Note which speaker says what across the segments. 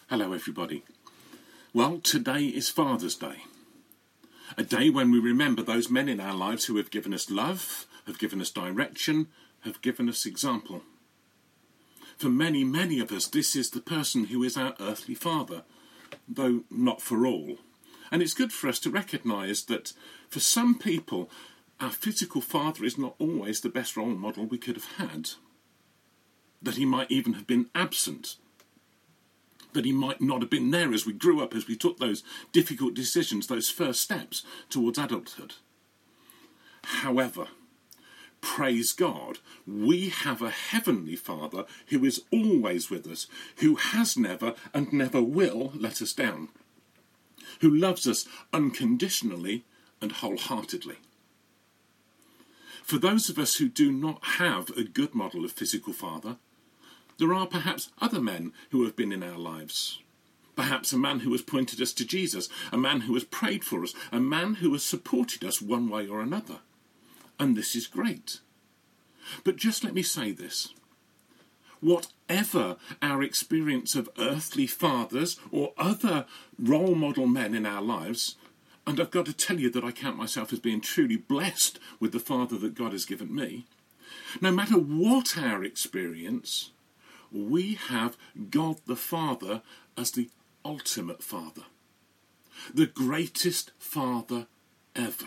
Speaker 1: Hello everybody. Well, today is Father's Day. A day when we remember those men in our lives who have given us love, have given us direction, have given us example. For many, many of us, this is the person who is our earthly father, though not for all. And it's good for us to recognise that for some people, our physical father is not always the best role model we could have had. That he might even have been absent. That he might not have been there as we grew up, as we took those difficult decisions, those first steps towards adulthood. However, praise God, we have a heavenly Father who is always with us, who has never and never will let us down, who loves us unconditionally and wholeheartedly. For those of us who do not have a good model of physical father, there are perhaps other men who have been in our lives. Perhaps a man who has pointed us to Jesus, a man who has prayed for us, a man who has supported us one way or another. And this is great. But just let me say this. Whatever our experience of earthly fathers or other role model men in our lives, and I've got to tell you that I count myself as being truly blessed with the father that God has given me, no matter what our experience, we have God the Father as the ultimate Father, the greatest Father ever.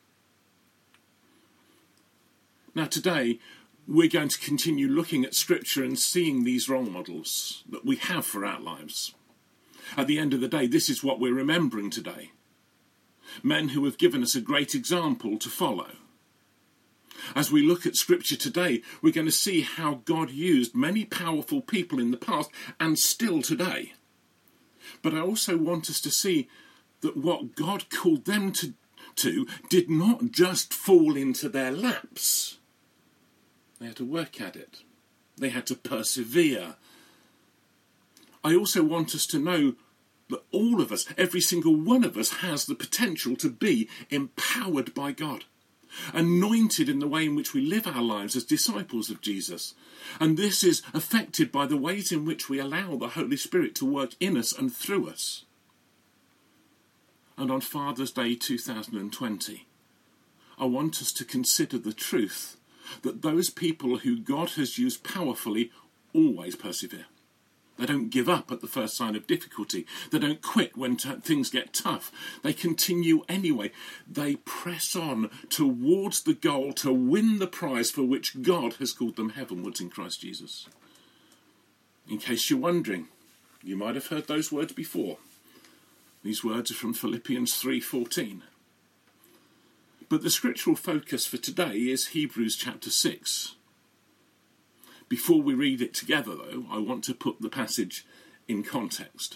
Speaker 1: Now today, we're going to continue looking at Scripture and seeing these role models that we have for our lives. At the end of the day, this is what we're remembering today. Men who have given us a great example to follow. As we look at Scripture today, we're going to see how God used many powerful people in the past and still today. But I also want us to see that what God called them to did not just fall into their laps. They had to work at it. They had to persevere. I also want us to know that all of us, every single one of us, has the potential to be empowered by God. Anointed in the way in which we live our lives as disciples of Jesus. And this is affected by the ways in which we allow the Holy Spirit to work in us and through us. And on Father's Day 2020, I want us to consider the truth that those people who God has used powerfully always persevere. They don't give up at the first sign of difficulty. They don't quit when things get tough. They continue anyway. They press on towards the goal to win the prize for which God has called them heavenwards in Christ Jesus. In case you're wondering, you might have heard those words before. These words are from Philippians 3:14. But the scriptural focus for today is Hebrews chapter 6. Before we read it together, though, I want to put the passage in context.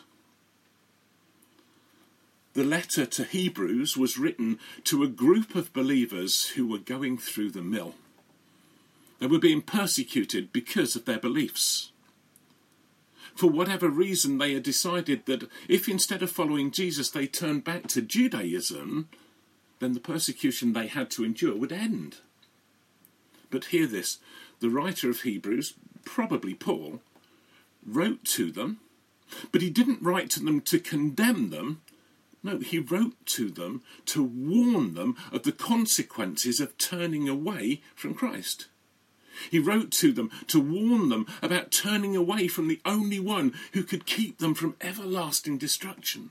Speaker 1: The letter to Hebrews was written to a group of believers who were going through the mill. They were being persecuted because of their beliefs. For whatever reason, they had decided that if instead of following Jesus they turned back to Judaism, then the persecution they had to endure would end. But hear this. The writer of Hebrews, probably Paul, wrote to them, but he didn't write to them to condemn them. No, he wrote to them to warn them of the consequences of turning away from Christ. He wrote to them to warn them about turning away from the only one who could keep them from everlasting destruction.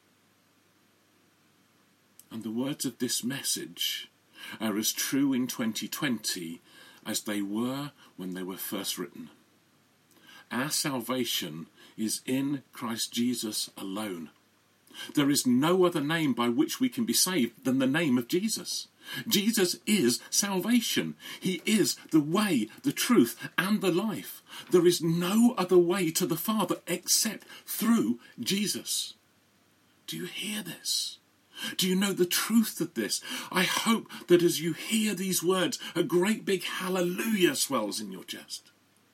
Speaker 1: And the words of this message are as true in 2020 as they were when they were first written. Our salvation is in Christ Jesus alone. There is no other name by which we can be saved than the name of Jesus. Jesus is salvation. He is the way, the truth, and the life. There is no other way to the Father except through Jesus. Do you hear this? Do you know the truth of this? I hope that as you hear these words, a great big hallelujah swells in your chest.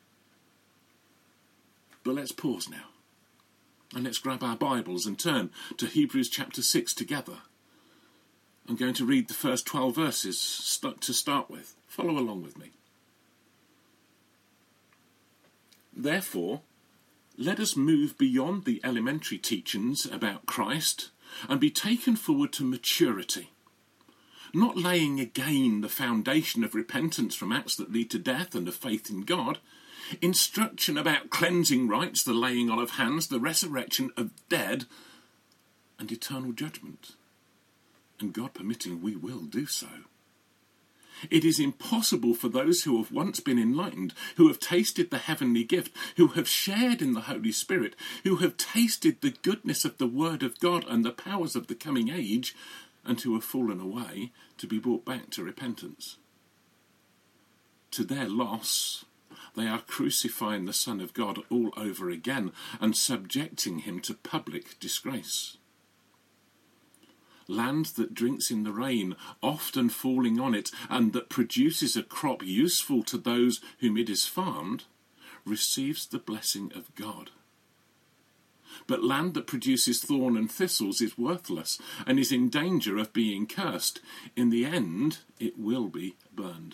Speaker 1: But let's pause now. And let's grab our Bibles and turn to Hebrews chapter 6 together. I'm going to read the first 12 verses to start with. Follow along with me. Therefore, let us move beyond the elementary teachings about Christ and be taken forward to maturity, not laying again the foundation of repentance from acts that lead to death and of faith in God, instruction about cleansing rites, the laying on of hands, the resurrection of dead, and eternal judgment. And God permitting, we will do so. It is impossible for those who have once been enlightened, who have tasted the heavenly gift, who have shared in the Holy Spirit, who have tasted the goodness of the Word of God and the powers of the coming age, and who have fallen away, to be brought back to repentance. To their loss, they are crucifying the Son of God all over again and subjecting him to public disgrace. Land that drinks in the rain, often falling on it, and that produces a crop useful to those whom it is farmed, receives the blessing of God. But land that produces thorn and thistles is worthless and is in danger of being cursed. In the end, it will be burned.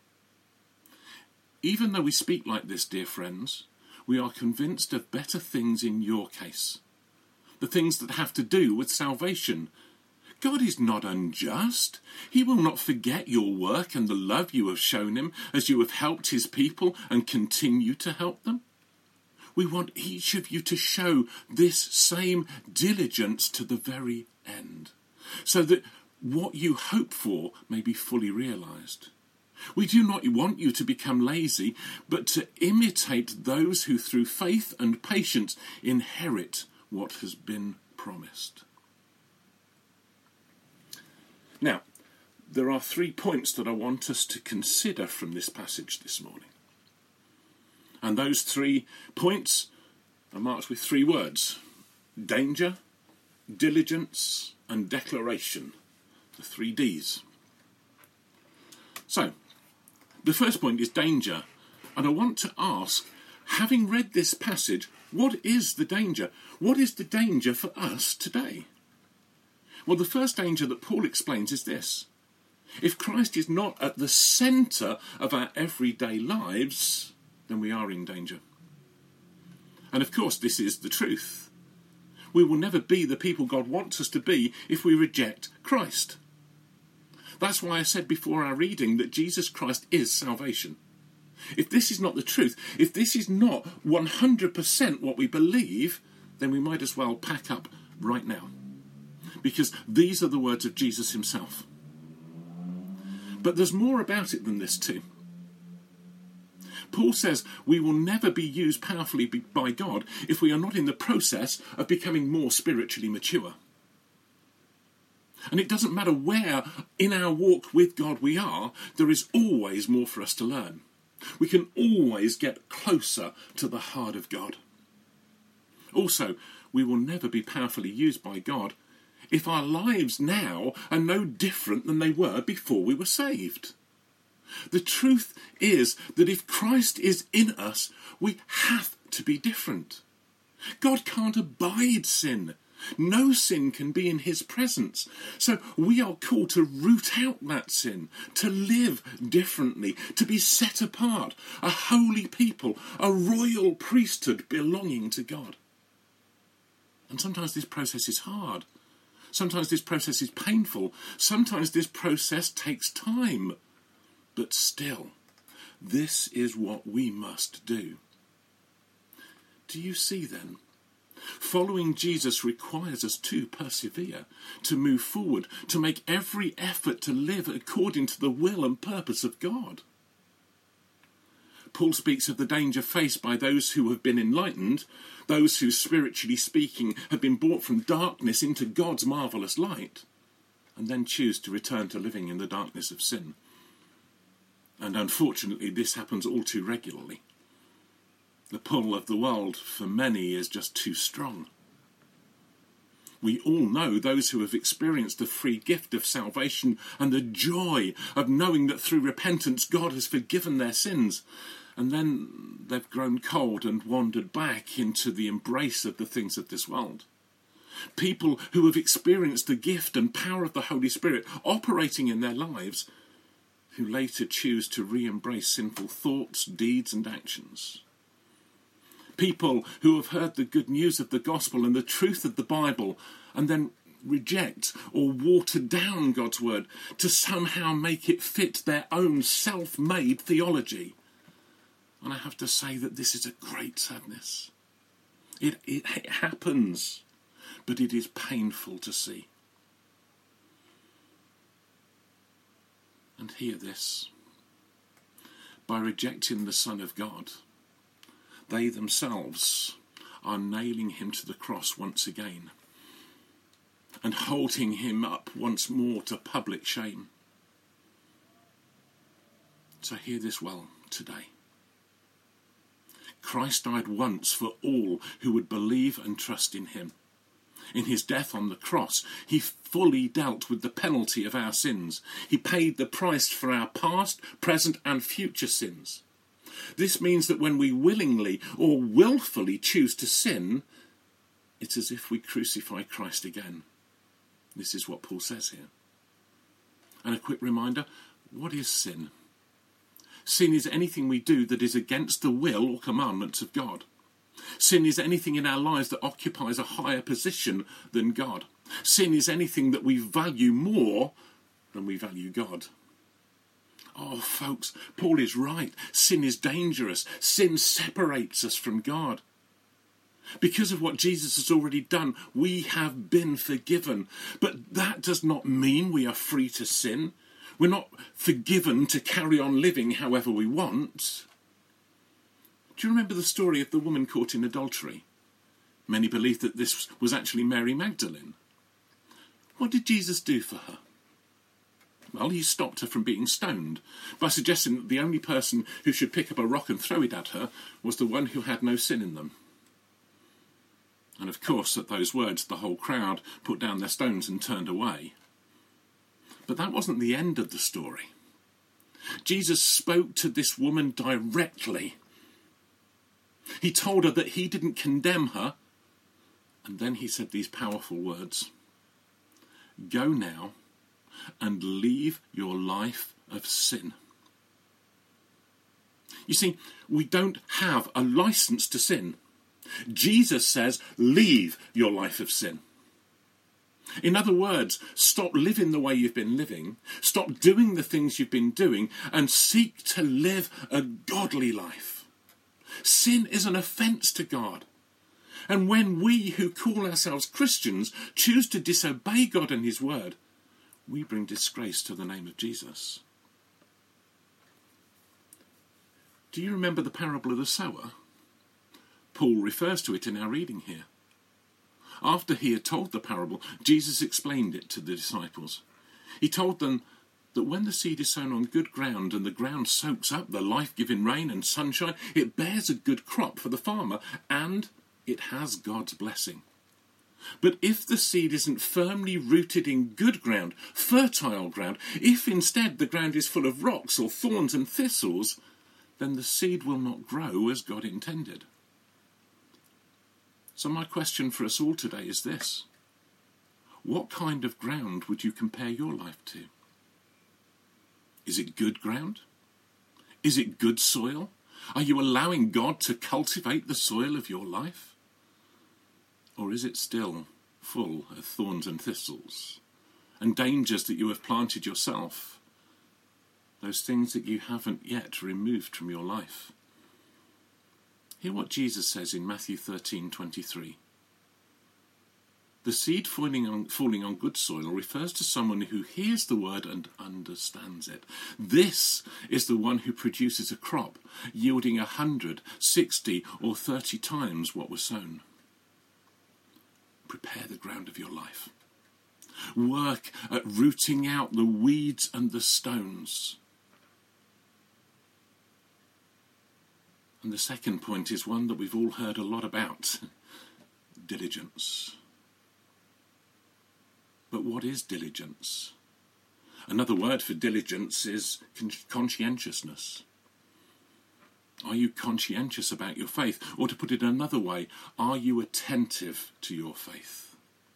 Speaker 1: Even though we speak like this, dear friends, we are convinced of better things in your case. The things that have to do with salvation. God is not unjust. He will not forget your work and the love you have shown him as you have helped his people and continue to help them. We want each of you to show this same diligence to the very end, so that what you hope for may be fully realised. We do not want you to become lazy, but to imitate those who through faith and patience inherit what has been promised. Now, there are 3 points that I want us to consider from this passage this morning. And those 3 points are marked with 3 words: danger, diligence, and declaration. The 3 Ds. So, the first point is danger. And I want to ask, having read this passage, what is the danger? What is the danger for us today? Well, the first danger that Paul explains is this. If Christ is not at the centre of our everyday lives, then we are in danger. And of course, this is the truth. We will never be the people God wants us to be if we reject Christ. That's why I said before our reading that Jesus Christ is salvation. If this is not the truth, if this is not 100% what we believe, then we might as well pack up right now. Because these are the words of Jesus himself. But there's more about it than this too. Paul says we will never be used powerfully by God if we are not in the process of becoming more spiritually mature. And it doesn't matter where in our walk with God we are, there is always more for us to learn. We can always get closer to the heart of God. Also, we will never be powerfully used by God if our lives now are no different than they were before we were saved. The truth is that if Christ is in us, we have to be different. God can't abide sin. No sin can be in his presence. So we are called to root out that sin, to live differently, to be set apart, a holy people, a royal priesthood belonging to God. And sometimes this process is hard. Sometimes this process is painful. Sometimes this process takes time. But still, this is what we must do. Do you see then? Following Jesus requires us to persevere, to move forward, to make every effort to live according to the will and purpose of God. Paul speaks of the danger faced by those who have been enlightened, those who, spiritually speaking, have been brought from darkness into God's marvellous light, and then choose to return to living in the darkness of sin. And unfortunately, this happens all too regularly. The pull of the world for many is just too strong. We all know those who have experienced the free gift of salvation and the joy of knowing that through repentance God has forgiven their sins, and then they've grown cold and wandered back into the embrace of the things of this world. People who have experienced the gift and power of the Holy Spirit operating in their lives, who later choose to re-embrace sinful thoughts, deeds and actions. People who have heard the good news of the gospel and the truth of the Bible and then reject or water down God's word to somehow make it fit their own self-made theology. And I have to say that this is a great sadness. It happens, but it is painful to see. And hear this. By rejecting the Son of God, they themselves are nailing him to the cross once again and holding him up once more to public shame. So hear this well today. Christ died once for all who would believe and trust in him. In his death on the cross, he fully dealt with the penalty of our sins. He paid the price for our past, present and future sins. This means that when we willingly or willfully choose to sin, it's as if we crucify Christ again. This is what Paul says here. And a quick reminder, what is sin? Sin is anything we do that is against the will or commandments of God. Sin is anything in our lives that occupies a higher position than God. Sin is anything that we value more than we value God. Oh, folks, Paul is right. Sin is dangerous. Sin separates us from God. Because of what Jesus has already done, we have been forgiven. But that does not mean we are free to sin. We're not forgiven to carry on living however we want. Do you remember the story of the woman caught in adultery? Many believe that this was actually Mary Magdalene. What did Jesus do for her? Well, he stopped her from being stoned by suggesting that the only person who should pick up a rock and throw it at her was the one who had no sin in them. And of course, at those words, the whole crowd put down their stones and turned away. But that wasn't the end of the story. Jesus spoke to this woman directly. He told her that he didn't condemn her. And then he said these powerful words. Go now and leave your life of sin. You see, we don't have a license to sin. Jesus says, leave your life of sin. In other words, stop living the way you've been living, stop doing the things you've been doing, and seek to live a godly life. Sin is an offence to God. And when we who call ourselves Christians choose to disobey God and his word, we bring disgrace to the name of Jesus. Do you remember the parable of the sower? Paul refers to it in our reading here. After he had told the parable, Jesus explained it to the disciples. He told them that when the seed is sown on good ground and the ground soaks up the life-giving rain and sunshine, it bears a good crop for the farmer and it has God's blessing. But if the seed isn't firmly rooted in good ground, fertile ground, if instead the ground is full of rocks or thorns and thistles, then the seed will not grow as God intended. So my question for us all today is this. What kind of ground would you compare your life to? Is it good ground? Is it good soil? Are you allowing God to cultivate the soil of your life? Or is it still full of thorns and thistles and dangers that you have planted yourself? Those things that you haven't yet removed from your life. Hear what Jesus says in Matthew 13:23. The seed falling on good soil refers to someone who hears the word and understands it. This is the one who produces a crop yielding 100, 60 or 30 times what was sown. Prepare the ground of your life. Work at rooting out the weeds and the stones. And the second point is one that we've all heard a lot about. Diligence. But what is diligence? Another word for diligence is conscientiousness. Are you conscientious about your faith? Or to put it another way, are you attentive to your faith?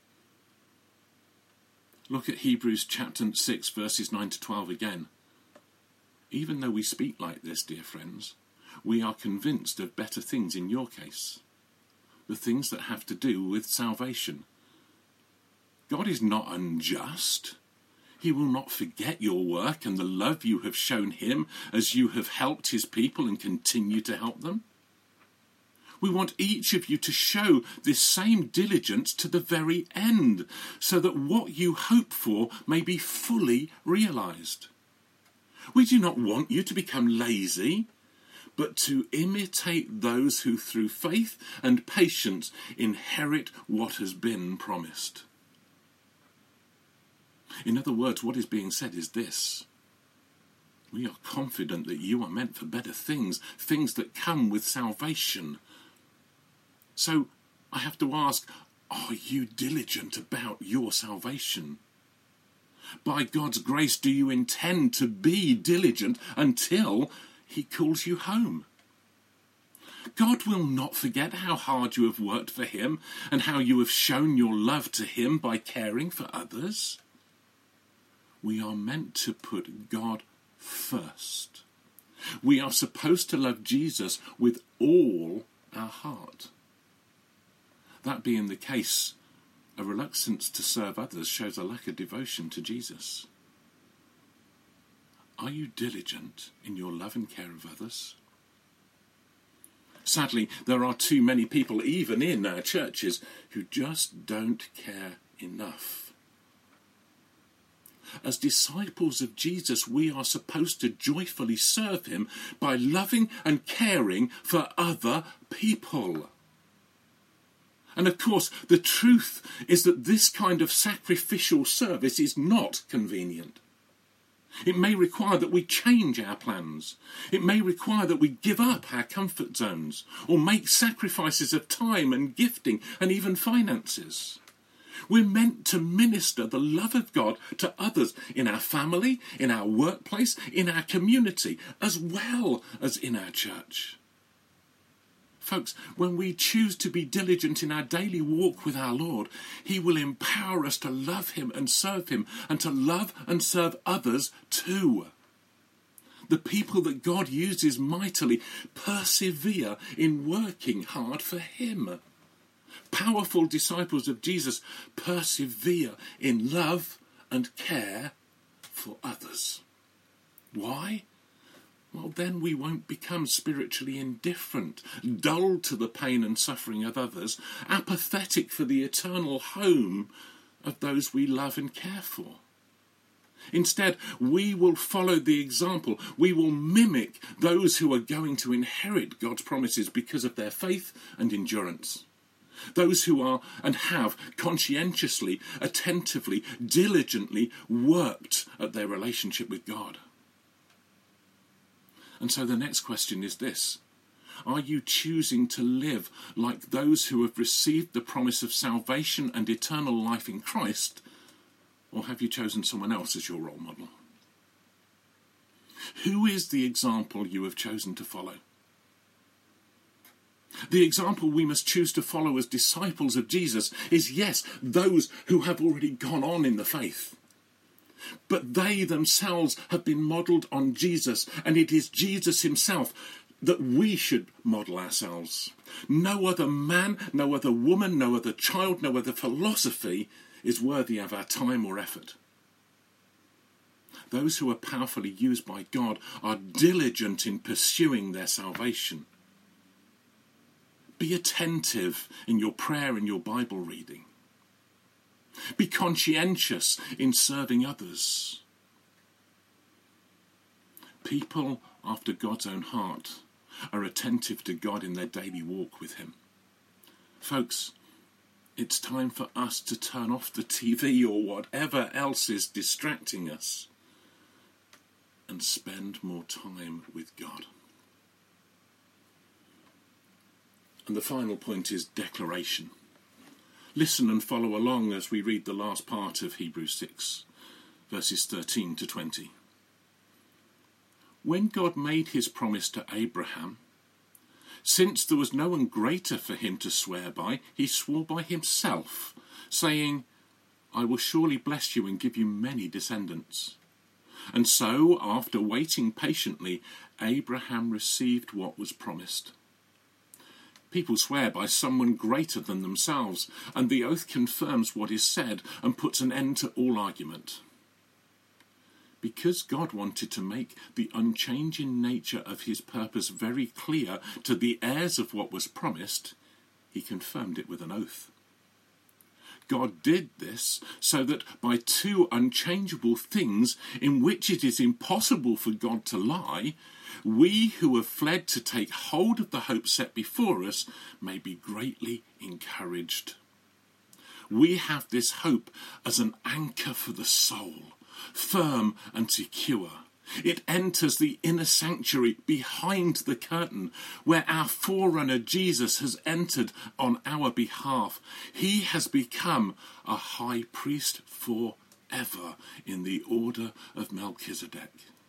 Speaker 1: Look at Hebrews chapter 6 verses 9 to 12 again. Even though we speak like this, dear friends, we are convinced of better things in your case, the things that have to do with salvation. God is not unjust. He will not forget your work and the love you have shown him as you have helped his people and continue to help them. We want each of you to show this same diligence to the very end, so that what you hope for may be fully realised. We do not want you to become lazy, but to imitate those who through faith and patience inherit what has been promised. In other words, what is being said is this: we are confident that you are meant for better things, things that come with salvation. So I have to ask, are you diligent about your salvation? By God's grace, do you intend to be diligent until he calls you home? God will not forget how hard you have worked for him and how you have shown your love to him by caring for others. We are meant to put God first. We are supposed to love Jesus with all our heart. That being the case, a reluctance to serve others shows a lack of devotion to Jesus. Are you diligent in your love and care of others? Sadly, there are too many people, even in our churches, who just don't care enough. As disciples of Jesus, we are supposed to joyfully serve him by loving and caring for other people. And of course, the truth is that this kind of sacrificial service is not convenient. It may require that we change our plans. It may require that we give up our comfort zones or make sacrifices of time and gifting and even finances. We're meant to minister the love of God to others in our family, in our workplace, in our community, as well as in our church. Folks, when we choose to be diligent in our daily walk with our Lord, he will empower us to love him and to love and serve others too. The people that God uses mightily persevere in working hard for him. Powerful disciples of Jesus persevere in love and care for others. Why? Well, then we won't become spiritually indifferent, dull to the pain and suffering of others, apathetic for the eternal home of those we love and care for. Instead, we will follow the example. We will mimic those who are going to inherit God's promises because of their faith and endurance. Those who are and have conscientiously, attentively, diligently worked at their relationship with God. And so the next question is this: are you choosing to live like those who have received the promise of salvation and eternal life in Christ, or have you chosen someone else as your role model? Who is the example you have chosen to follow? The example we must choose to follow as disciples of Jesus is, yes, those who have already gone on in the faith. But they themselves have been modelled on Jesus, and it is Jesus himself that we should model ourselves. No other man, no other woman, no other child, no other philosophy is worthy of our time or effort. Those who are powerfully used by God are diligent in pursuing their salvation. Be attentive in your prayer and your Bible reading. Be conscientious in serving others. People after God's own heart are attentive to God in their daily walk with him. Folks, it's time for us to turn off the TV or whatever else is distracting us and spend more time with God. And the final point is declaration. Listen and follow along as we read the last part of Hebrews 6, verses 13 to 20. When God made his promise to Abraham, since there was no one greater for him to swear by, he swore by himself, saying, I will surely bless you and give you many descendants. And so, after waiting patiently, Abraham received what was promised. People swear by someone greater than themselves, and the oath confirms what is said and puts an end to all argument. Because God wanted to make the unchanging nature of his purpose very clear to the heirs of what was promised, he confirmed it with an oath. God did this so that by two unchangeable things in which it is impossible for God to lie, we who have fled to take hold of the hope set before us may be greatly encouraged. We have this hope as an anchor for the soul, firm and secure. It enters the inner sanctuary behind the curtain, where our forerunner Jesus has entered on our behalf. He has become a high priest forever in the order of Melchizedek.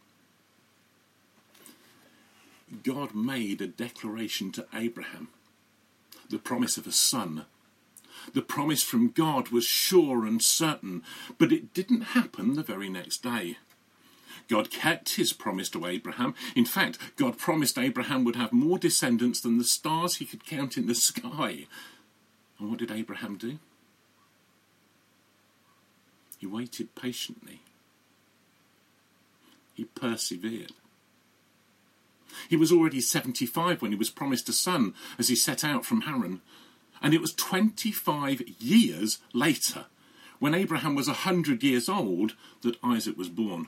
Speaker 1: God made a declaration to Abraham, the promise of a son. The promise from God was sure and certain, but it didn't happen the very next day. God kept his promise to Abraham. In fact, God promised Abraham would have more descendants than the stars he could count in the sky. And what did Abraham do? He waited patiently. He persevered. He was already 75 when he was promised a son as he set out from Haran. And it was 25 years later, when Abraham was 100 years old, that Isaac was born.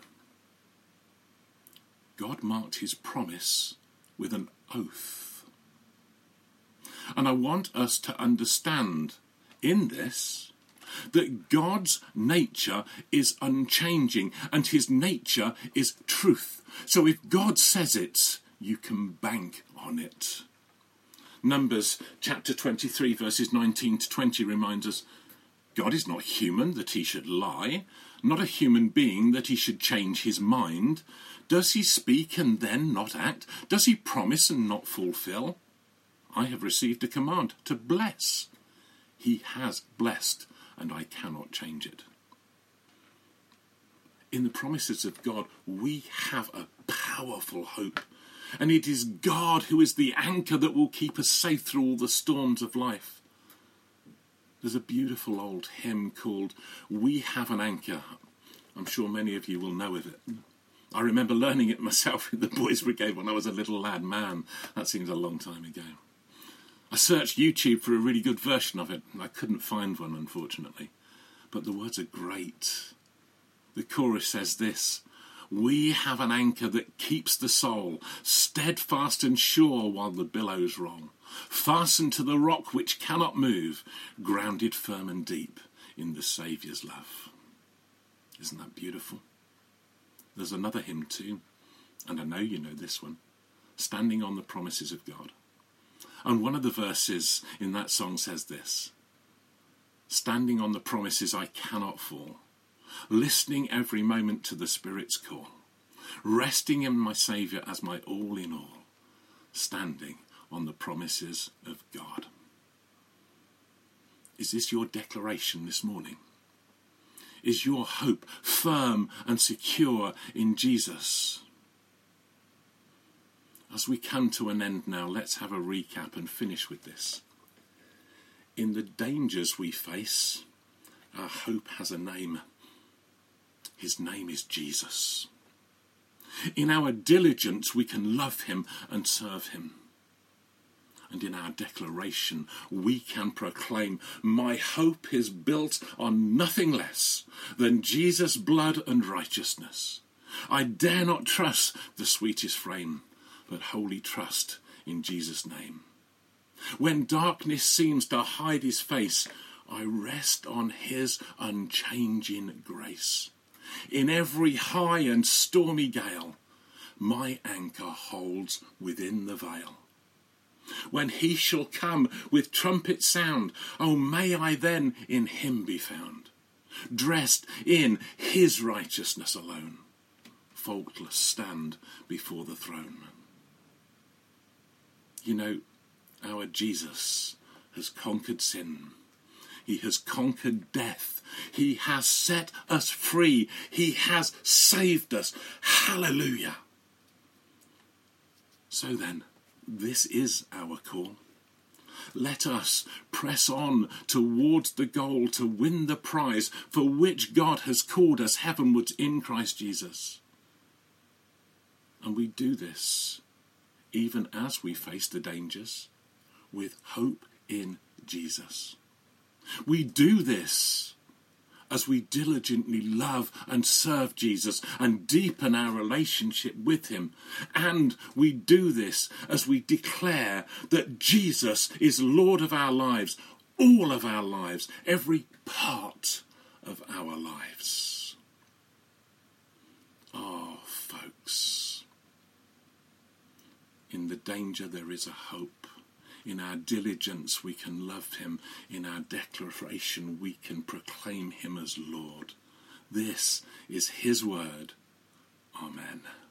Speaker 1: God marked his promise with an oath. And I want us to understand in this that God's nature is unchanging and his nature is truth. So if God says it, you can bank on it. Numbers chapter 23 verses 19 to 20 reminds us, God is not human that he should lie, not a human being that he should change his mind. Does he speak and then not act? Does he promise and not fulfill? I have received a command to bless. He has blessed, and I cannot change it. In the promises of God, we have a powerful hope. And it is God who is the anchor that will keep us safe through all the storms of life. There's a beautiful old hymn called We Have an Anchor. I'm sure many of you will know of it. I remember learning it myself in the Boys' Brigade when I was a little lad. Man, that seems a long time ago. I searched YouTube for a really good version of it, and I couldn't find one, unfortunately. But the words are great. The chorus says this: we have an anchor that keeps the soul steadfast and sure while the billows roll, fastened to the rock which cannot move, grounded firm and deep in the Saviour's love. Isn't that beautiful? There's another hymn too, and I know you know this one, Standing on the Promises of God. And one of the verses in that song says this: standing on the promises I cannot fall, listening every moment to the Spirit's call, resting in my Saviour as my all in all, standing on the promises of God. Is this your declaration this morning? Is your hope firm and secure in Jesus? As we come to an end now, let's have a recap and finish with this. In the dangers we face, our hope has a name. His name is Jesus. In our diligence, we can love him and serve him. And in our declaration, we can proclaim, my hope is built on nothing less than Jesus' blood and righteousness. I dare not trust the sweetest frame, but wholly trust in Jesus' name. When darkness seems to hide his face, I rest on his unchanging grace. In every high and stormy gale, my anchor holds within the veil. When he shall come with trumpet sound, oh, may I then in him be found, dressed in his righteousness alone, faultless stand before the throne. You know, our Jesus has conquered sin. He has conquered death. He has set us free. He has saved us. Hallelujah. So then, this is our call. Let us press on towards the goal to win the prize for which God has called us heavenwards in Christ Jesus. And we do this even as we face the dangers with hope in Jesus. We do this as we diligently love and serve Jesus and deepen our relationship with him. And we do this as we declare that Jesus is Lord of our lives, all of our lives, every part of our lives. Oh, folks, in the danger there is a hope. In our diligence we can love him. In our declaration we can proclaim him as Lord. This is his word. Amen.